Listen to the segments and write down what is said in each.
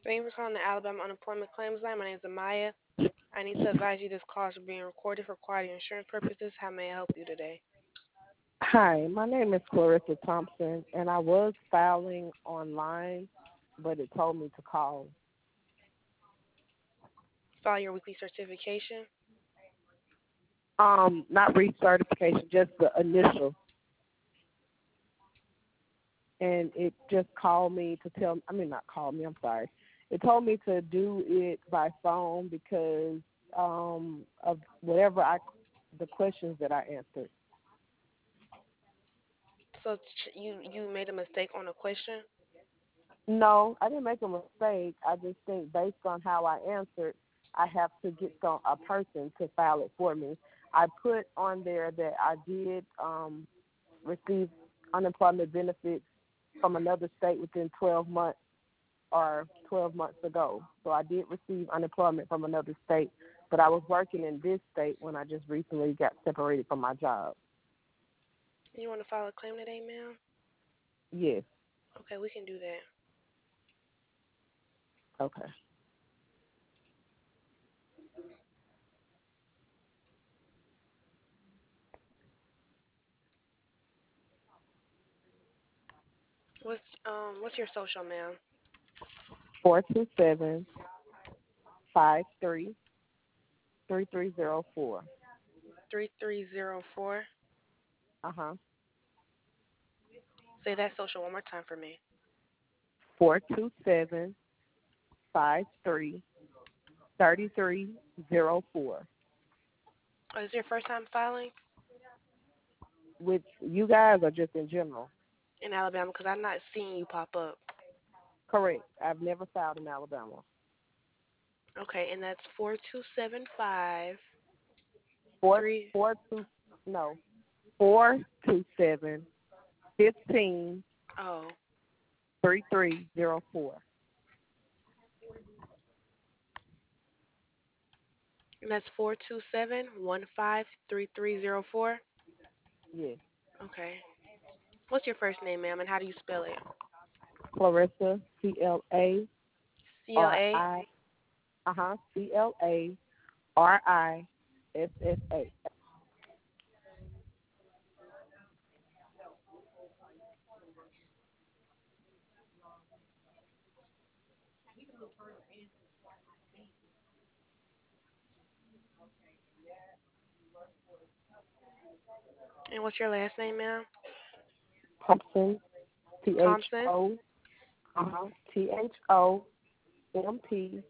Thank you for calling the Alabama Unemployment Claims Line. My name is Amaya. I need to advise you this call is being recorded for quality insurance purposes. How may I help you today? Hi, my name is Clarissa Thompson, and I was filing online, but it told me to call. File your weekly certification. Not recertification, just the initial, and it just called me to tell. I mean, not called me. I'm sorry. It told me to do it by phone because of the questions that I answered. So you made a mistake on a question. No, I didn't make a mistake. I just think based on how I answered, I have to get a person to file it for me. I put on there that I did receive unemployment benefits from another state within 12 months or 12 months ago. So I did receive unemployment from another state, but I was working in this state when I just recently got separated from my job. You want to file a claim today, ma'am? Yes. Okay, we can do that. Okay. What's your social, ma'am? 427-53-3304. 3304. Uh-huh. Say that social one more time for me. 427-53-3304. Oh, is this your first time filing With you guys or just in general? in Alabama? Because I'm not seeing you pop up. Correct. I've never filed in Alabama. Okay, and that's 4275 Four three. four two no 427-15 Oh, 3304. and that's 427-15 3304. Yes. Okay. What's your first name, ma'am, and how do you spell it? Clarissa, CLARI. CLA. CLARISSA. And what's your last name, ma'am? Thompson, Thompson. THO, THOMPSON.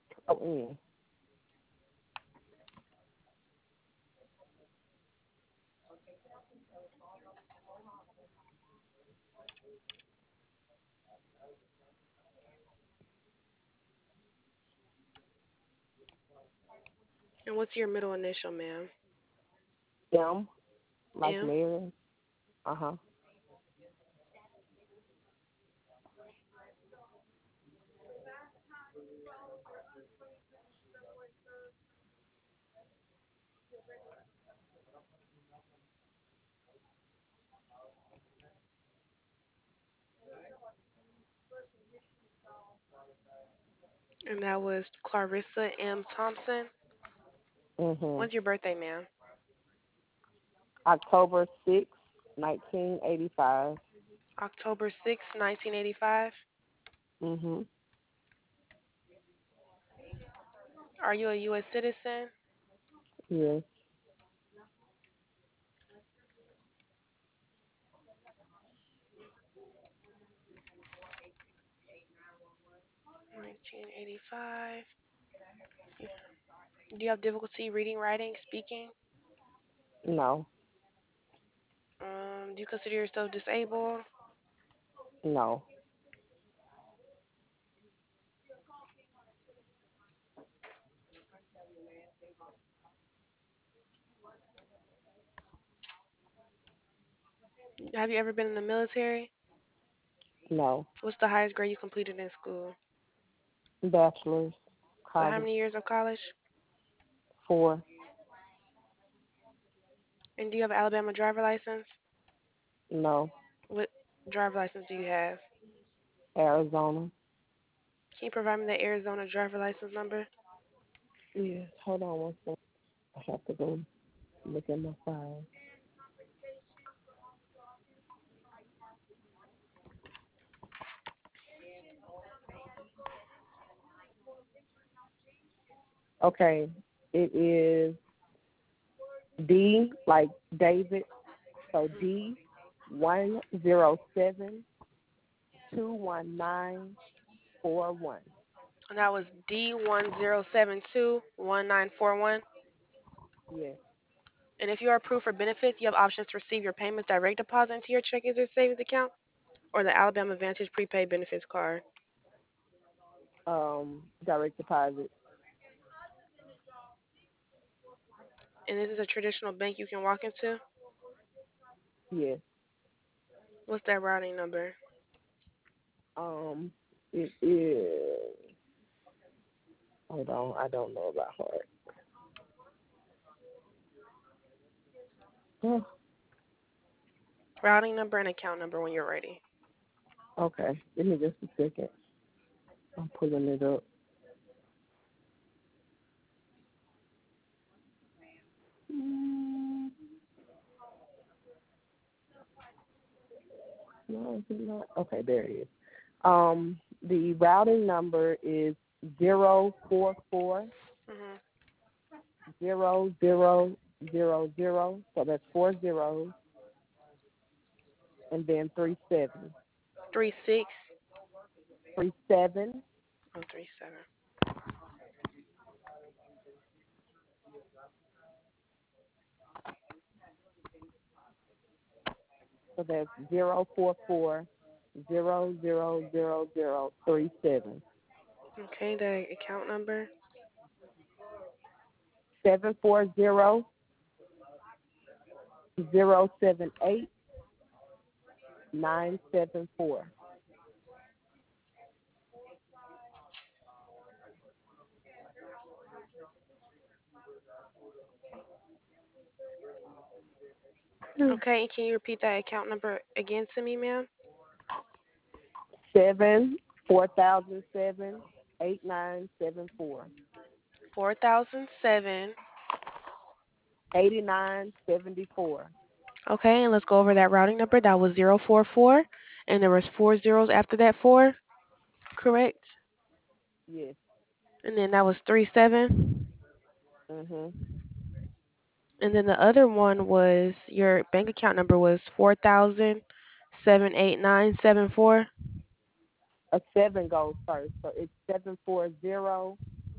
And what's your middle initial, ma'am? M, like M. Mary. Uh-huh. 'Em. And that was Clarissa M. Thompson. Mhm. When's your birthday, ma'am? October 6th, 1985. October 6th, 1985. Mhm. Are you a U.S. citizen? Yes. 1985. Do you have difficulty reading, writing, speaking? No. Do you consider yourself disabled? No. 'Have you ever been in the military? No. What's the highest grade you completed in school? Bachelor's. So how College. many years of college? 4. And do you have an Alabama driver license? No. What driver license do you have? Arizona. Can you provide me the Arizona driver license number? Yes, hold on one second. I have to go look at my file. Okay, it is D like David, so D 107-21941. And that was D10721941. Yes. And if you are approved for benefits, you have options to receive your payments direct deposit into your checking or savings account or the Alabama Advantage prepaid benefits card. Direct deposit. And this is a traditional bank you can walk into. Yes. What's that routing number? It is. Hold on, I don't know about heart. Oh, Routing number and account number when you're ready. okay, give me just a second. I'm pulling it up. No, is it not? Okay, there it is. The routing number is 044 Mhm. 0000. So that's 4 zeros and then 37. 36. 37. Oh, 37. So that's 044 000037. Okay, the account number. 740 078 974. Okay, and can you repeat that account number again to me, ma'am? 4007 8974. 4007. 8974. Okay, and let's go over that routing number. That was 044, and there was 4 zeros after that 4, correct? Yes. And then that was 37. Mhm. And then the other one was your bank account number was 40078974. A 7 goes first, so it's 740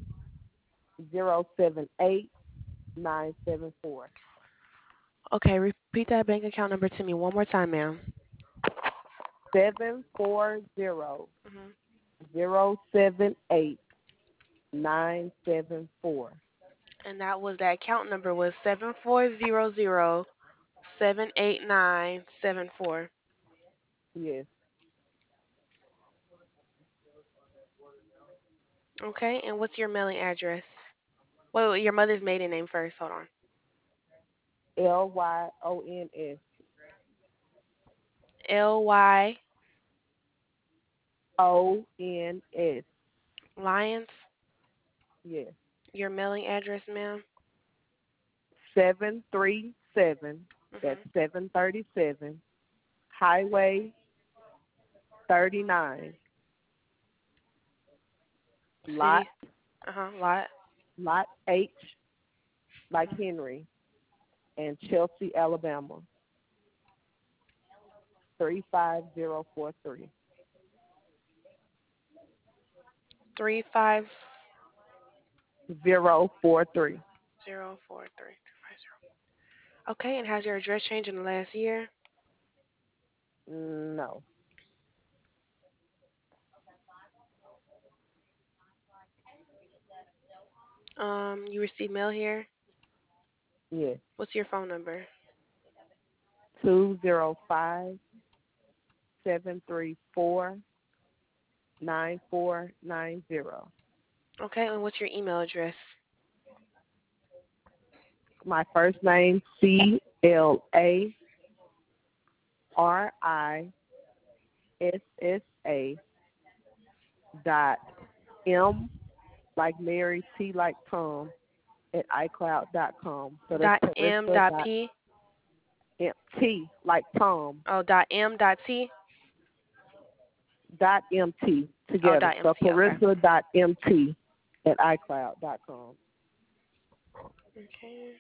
078 974. Okay, repeat that bank account number to me one more time, ma'am. 740 Mhm. 078 974. And that account number was 7400788974. Yes. Okay, and what's your mailing address? Wait, your mother's maiden name first. Hold on. LYONS. LY ONS. Lions. Yes. Your mailing address, ma'am. 737. That's Mhm. 737. Highway 39. Lot City. Lot. Lot H like Henry and Chelsea, Alabama. 35043. 35043. 043. Okay, and has your address changed in the last year? No. You received mail here. Yes. What's your phone number? 205-734-9490. Okay, and what's your email address? My first name CLARISSA dot M like Mary, T like Tom at iCloud.com. So that's Dot M Carissa dot dot P. T like Tom Oh, dot M dot T. dot MT Oh, together. dot So MT. Okay. Carissa dot MT at iCloud.com. Okay.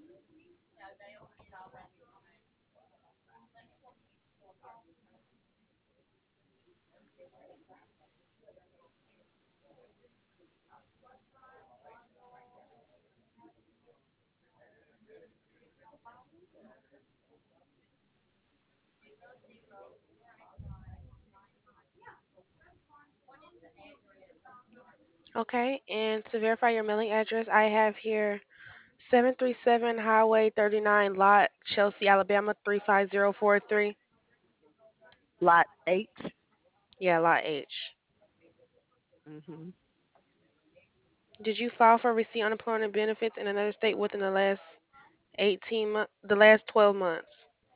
Okay. And to verify your mailing address, I have here 737 Highway 39 Lot, Chelsea, Alabama 35043. Lot H. Yeah, Lot H. Mhm. Did you file for receive unemployment benefits in another state within the last 18 months, the last 12 months?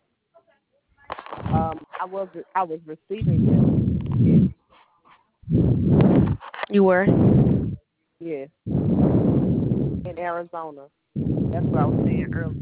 I was receiving them. Yes. You were. Yes. In Arizona. That's what I was saying earlier.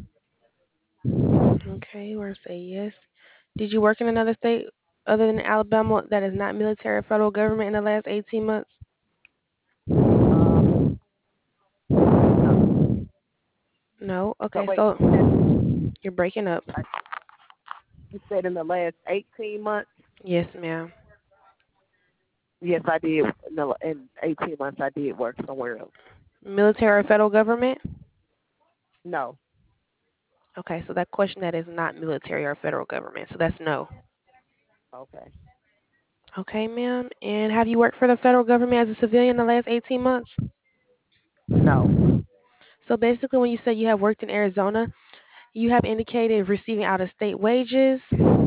Okay, you were to say yes. Did you work in another state other than Alabama that is not military or federal government in the last 18 months? Uh, no. No. So Okay, wait, so you're breaking up. I, you said in the last 18 months? Yes, ma'am. Yes, I did. No, in 18 months I did work somewhere else. Military or federal government? No. Okay, so that question that is not military or federal government, so that's no. Okay. Okay, ma'am. And have you worked for the federal government as a civilian in the last 18 months? No. So basically, when you say you have worked in Arizona, you have indicated receiving out of state wages,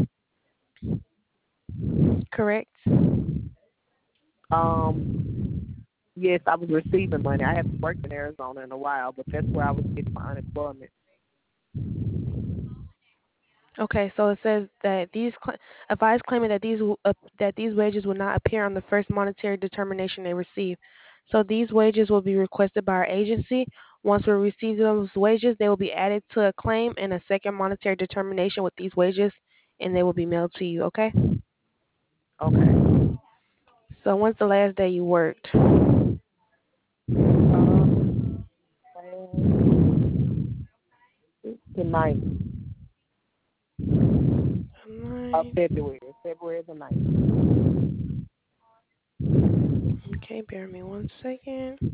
correct? Um. Yes, I was receiving money. I haven't worked in Arizona in a while, but that's where I was getting my unemployment. Okay, so it says that advise claiming that that these wages will not appear on the first monetary determination they receive. So these wages will be requested by our agency. Once we receive those wages, they will be added to a claim and a second monetary determination with these wages, and they will be mailed to you. Okay. Okay. So when's the last day you worked? Uh, the ninth of Alright. February. February the 9th. Okay, bear me 1 second.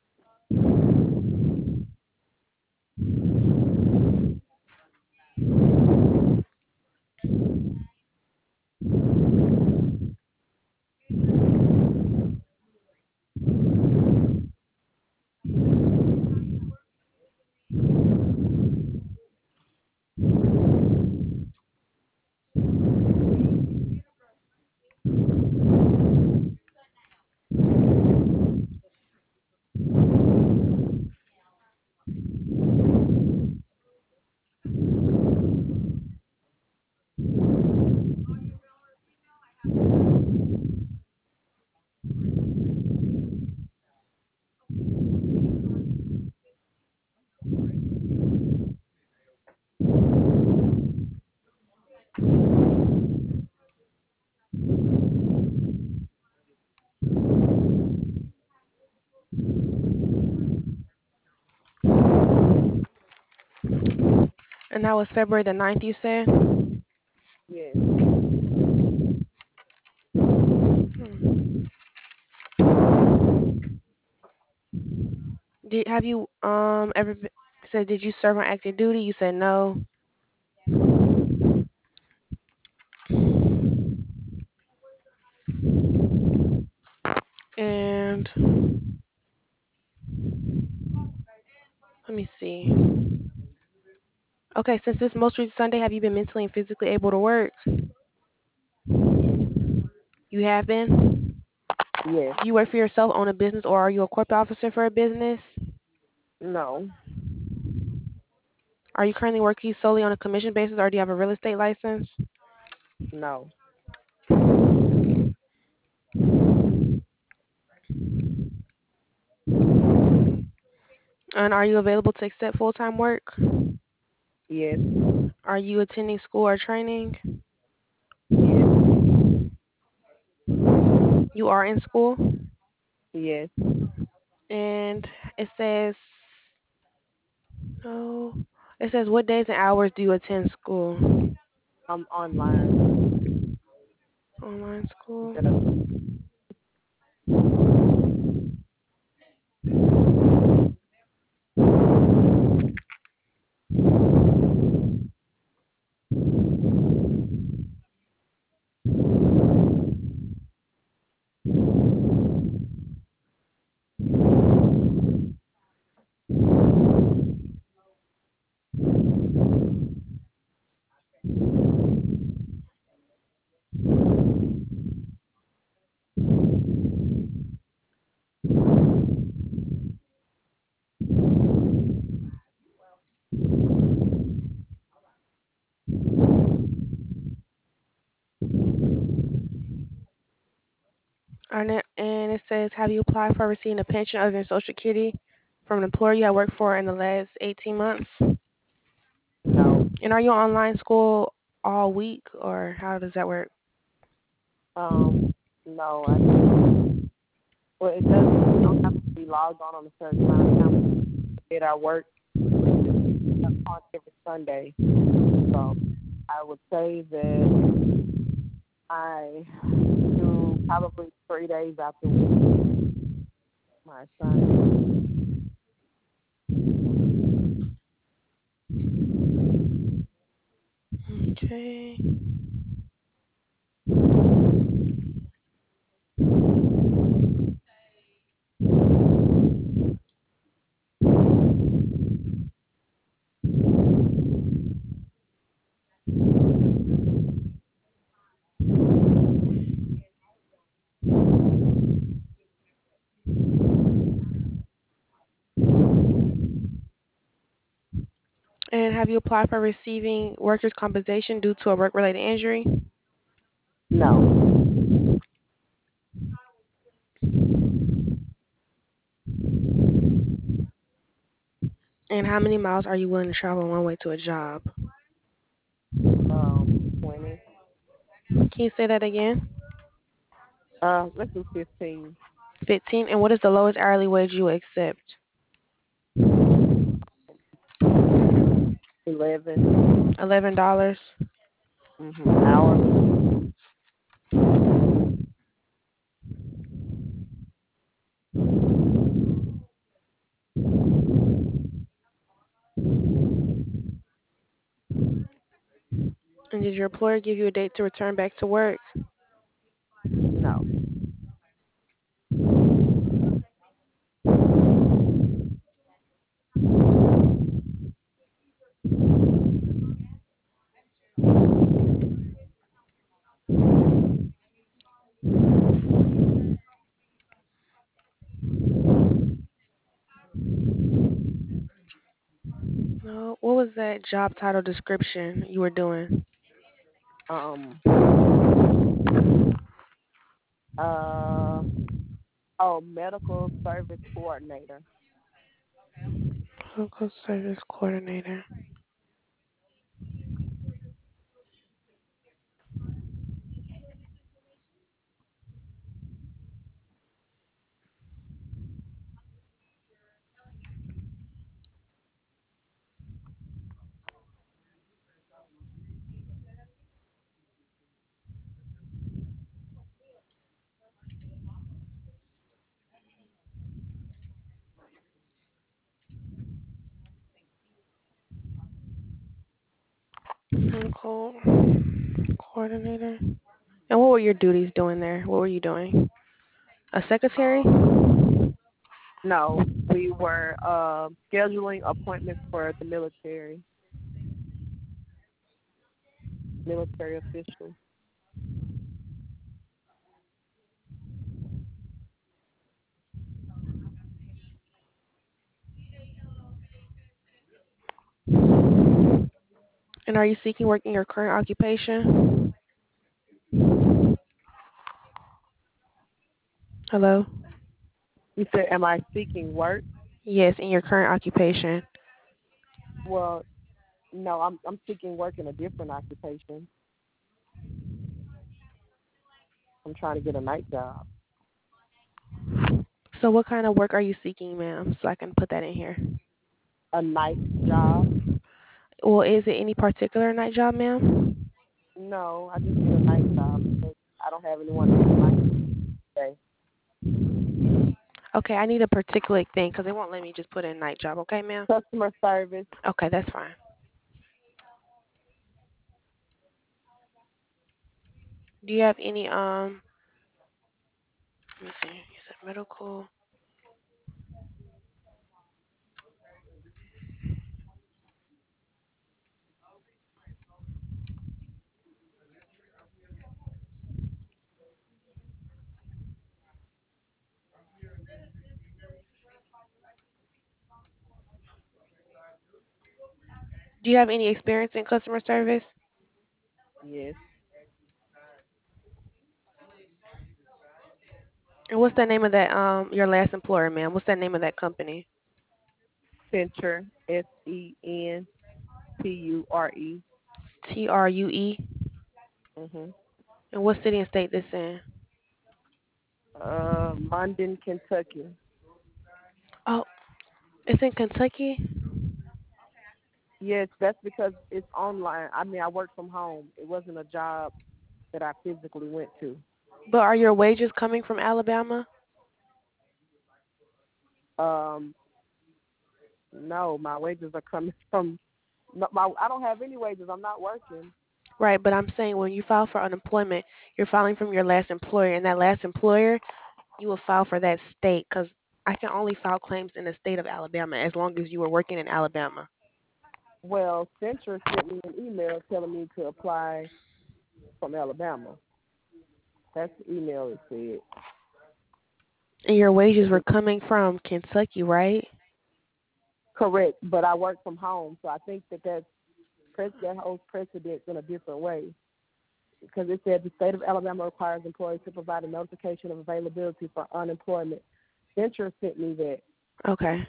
And that was February the 9th, you said? Yes. Hmm. Have you said did you serve on active duty? You said no. And let me see. Okay, since this most recent Sunday, have you been mentally and physically able to work? You have been? Yes. Do you work for yourself, own a business, or are you a corporate officer for a business? No. Are you currently working solely on a commission basis, or do you have a real estate license? No. And are you available to accept full-time work? Yes. Are you attending school or training? Yes. You are in school? Yes. And it says, oh, it says, what days and hours do you attend school? I'm online Online school. instead of And it says, have you applied for receiving a pension other than Social Security from an employer you have worked for in the last 18 months? no. And are you online school all week, or how does that work? No, I just well it doesn't I don't have to be logged on a certain time. How much did I work on every Sunday? So I would say that I do probably 3 days out the week my assignment. Okay. And have you applied for receiving workers' compensation due to a work-related injury? No. And how many miles are you willing to travel one way to a job? 20. Can you say that again? Let's do 15. 15. And what is the lowest hourly wage you accept? 11. $11. Hourly. And did your employer give you a date to return back to work? No. No. What was that job title description you were doing? Um. Uh. Oh, medical service coordinator. Local service coordinator. Medical coordinator. And what were your duties doing there? What were you doing? A secretary? Um. No, we were scheduling appointments for the military officials. And are you seeking work in your current occupation? Hello? You said, "Am I seeking work?" Yes, in your current occupation. Well, no, I'm seeking work in a different occupation. I'm trying to get a night job. So what kind of work are you seeking, ma'am? So I can put that in here. A night job? Well, is it any particular night job, ma'am? No, I just need a night job because I don't have anyone to do my day. Okay, I need a particular thing because it won't let me just put in night job. Okay, ma'am. Customer service. Okay, that's fine. Do you have any Let me see. You said medical. Do you have any experience in customer service? Yes. And what's the name of that your last employer, ma'am? What's the name of that company? Centure. Senture. TRUE. Mhm. And what city and state this in? London, Kentucky. Oh, it's in Kentucky. Yes, that's because it's online. I mean, I work from home. It wasn't a job that I physically went to. But are your wages coming from Alabama? Um, no, my wages are coming from. No, I don't have any wages. I'm not working. Right, but I'm saying when you file for unemployment, you're filing from your last employer, and that last employer, you will file for that state because I can only file claims in the state of Alabama as long as you were working in Alabama. Well, Centure sent me an email telling me to apply from Alabama. That's the email it said. And your wages Is were it coming from Kentucky, right? correct? But I work from home, so I think that holds precedence in a different way because it said the state of Alabama requires employees to provide a notification of availability for unemployment. Centure sent me that. Okay.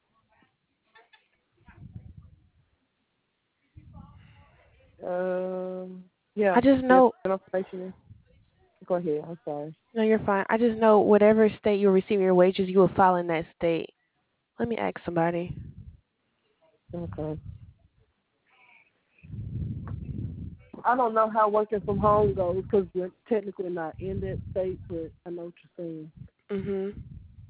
I Yeah, just there's know, information. Go ahead. I'm sorry. no, you're fine. I just know whatever state you're receiving your wages, you will file in that state. Let me ask somebody. Okay. I don't know how working from home goes because we're technically not in that state, but I know what you're saying. Mhm.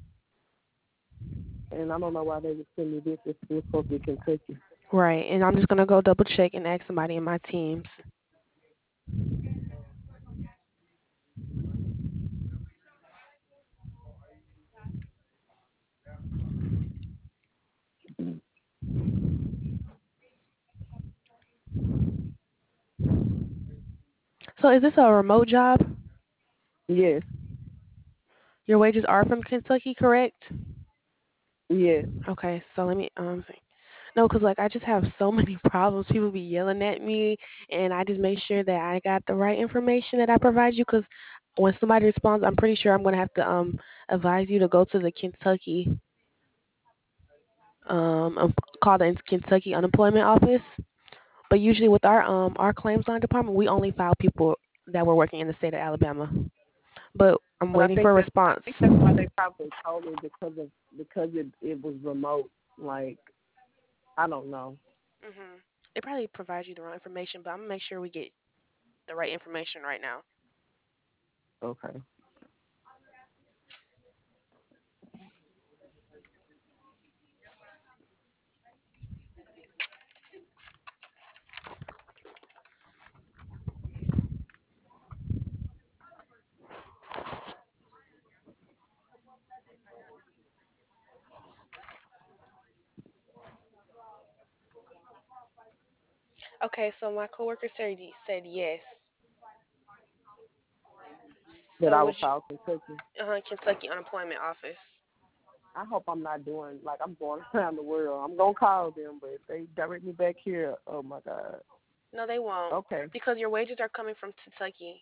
And I don't know why they would send me this if we're supposed to be Kentucky. Right, and I'm just gonna go double check and ask somebody in my teams. So is this a remote job? Yes, Your wages are from Kentucky, correct? yes. Okay, so let me think. No, cause like I just have so many problems. People be yelling at me, and I just make sure that I got the right information that I provide you. Cause when somebody responds, I'm pretty sure I'm gonna have to advise you to go to the Kentucky call the Kentucky unemployment office. But usually with our claims line department, we only file people that were working in the state of Alabama. But I'm But waiting for a I response. think that's why they probably told me because it was remote. Like I don't know. Mhm. It probably provides you the wrong information, but I'm gonna make sure we get the right information right now. Okay. Okay, so my coworker said yes. That So I would will call Kentucky. Kentucky unemployment office? I hope I'm not doing like I'm going around the world. I'm gonna call them, but if they direct me back here, oh my God. No, they won't Okay. because your wages are coming from Kentucky,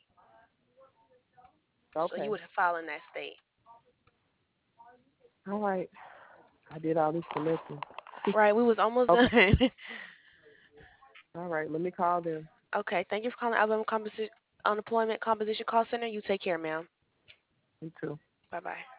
so you Okay. would file in that state. All right. I did all this for nothing. Right, we was almost Okay. done. All right. Let me call them. Okay, thank you for calling Alabama Unemployment Composition Call Center. You take care, ma'am. You too. Bye bye.